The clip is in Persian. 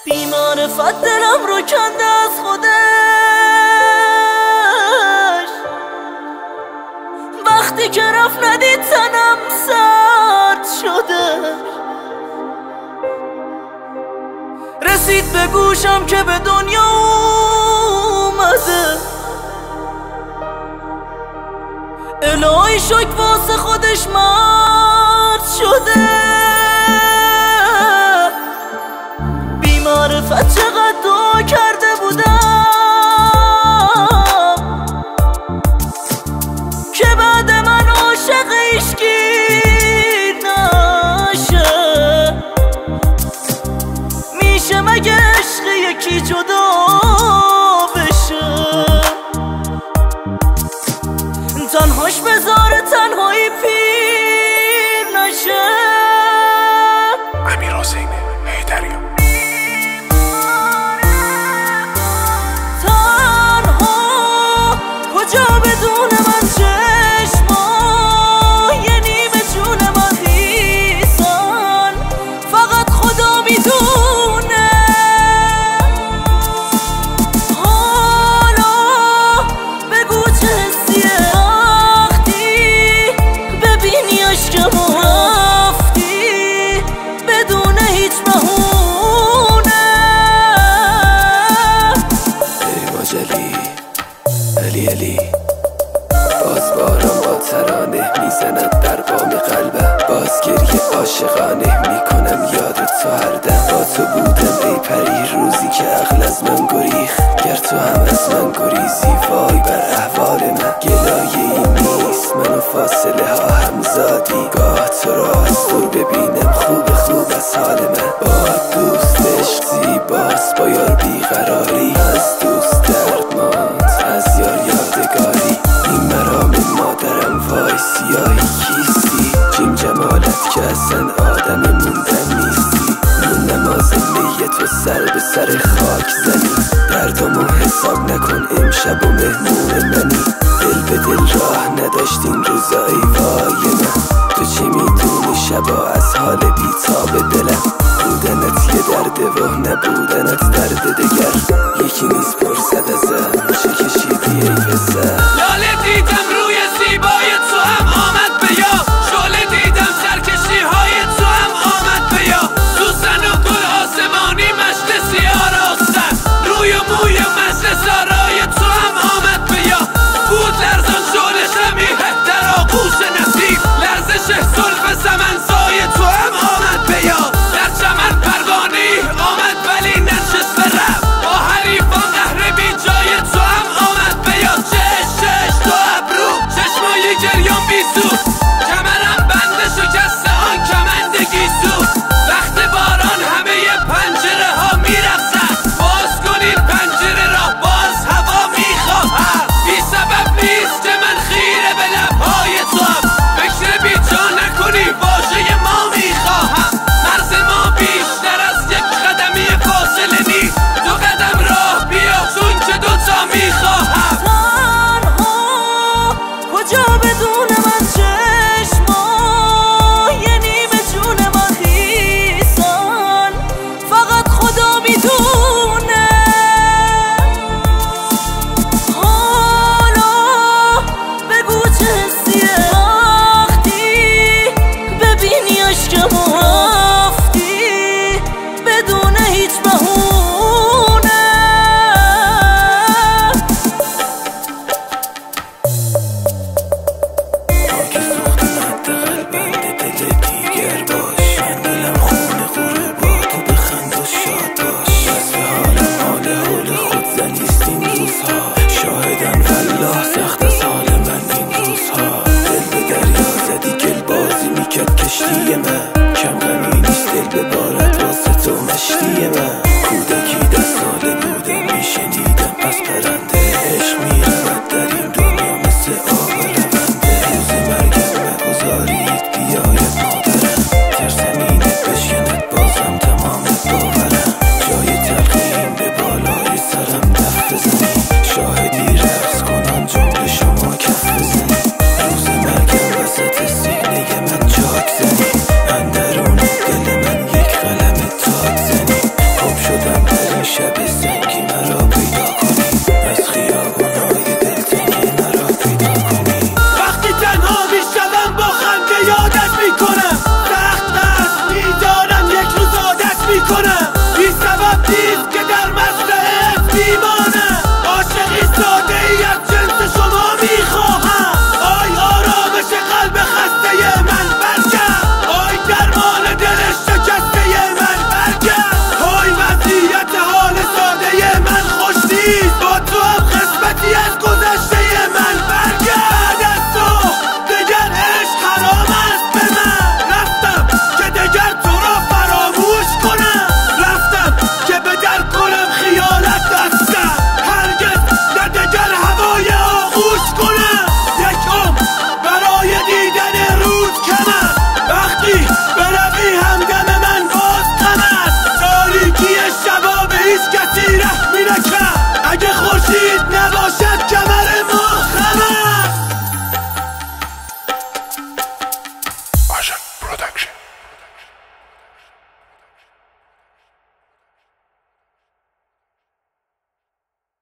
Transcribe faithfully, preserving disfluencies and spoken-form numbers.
بی‌معرفت دلم رو کنده از خودش، وقتی که رفت ندید تنم سرد شده. رسید به گوشم که به دنیا اومده، الهی شک واسه خودش مرد شده. بی‌معرفت چقدر دعا کرده بودم که بعد من عاشق عشقی نشه. میشه مگه عشق یکی جدا بشه؟ تنهاش بذاره تنهایی پیر نشه. امیر حسین حیدری. تنها کجا بدون من چشما یه نیمه جون من خیسن، فقط خدا میدونه. حالا بگو چه حسیه وقتی ببینی عشقمو رفتی بدون هیچ بهونه. ای ماجلی علی علی، باز باران با ترانه میزند در بام قلبم، باز گریه عاشقانه میکنم یادت تو هر دم. با تو بودم ای پری روزی که عقل از من گریخت، گر تو هم از من گریزی وای بر احوال من. گلایه ای نیست منو فاصله ها هم زادی، گاه تو را از دور ببینم خوب خوب از حال من. با دوست عشق زیباست با یار بیقراری، از دوست دردماند از یار یادگاری. این مرام مادرم وای سیاهی کیستی، جیم جمالت که اصلا آدم موندن نیستی. من نماز می تو سر به سر خاک زنی، دردامو حساب نکن امشب و مهمون منی. دل به دل راه نداشتین روزایی وای من، تو چی میدونی شبا از حال بیتاب دلم. بودنت یه درده و نبودنت درد دگر، یکی نیست پرسد ازم چه کشیدی ای پسر. لاله دیدم روی زیبای تو هم آمد به یاد، شعله دیدم سرکشی های تو هم آمد به یاد. سوسن و گل آسمانی مشت سیاه راستن، روی و موی مجلس آرای تو هم آمد به یاد. بود لرزان شعله شمیه در آغوش نسیم، لرزش زلف سمنزای تو هم آمد به یاد. در چمن پروانه‌ای آمد ولی ننشسته رفت، با حریفان قهر بی جای تو هم آمد به یاد. چش چش تو ابرو چشمای گریان بیسو، کمرم بند شکسته آن کمند گیسو. وقت باران همه پنجره ها میرقصن، باز کنین پنجره را باز هوا میخواهم. بی سبب نیست که من خیره به لبهای تو هم، فکر بی جا نکنی واژه ما میخواهم. مرز ما بیشتر از یک قدمی فاصله نیست، دو قدم راه بیا چون که دوتا میخواهم. تنها کجا بدون من چشما یه نیمه جون من خیسن، فقط خدا میدونه. حالا بگو چه حسیه وقتی ببینی عشقمو رفتی بدون هیچ بهونه. خاک سوخته مد قلبند دل دیگر باش، من دلم خونه غوره با تو بخند و شاد باش. وصف حالم حال حول خود زنیست این روزها، شاهدن والله سخت از حال من این روزها. دل به دریا زدی گل بازی میکرد کشتی من، کم غمی نیست دل به بارت واسه تو مشتی من. کودکی ده ساله بودم میشنیدم پس پرنده، عشق میرود در این دنیا مثل آب رونده. روز مرگم نگذارید بیاید مادرم، در زمینت بشکند بازم تمام باورم. جای تلقیم به بالای سرم دف بزنی، شاهدی رقص کنم جمله شما کف بزنی. روز مرگم وسط سینه من چاک زنی، اندرون دل من یک قلم تاک زنی. غیرت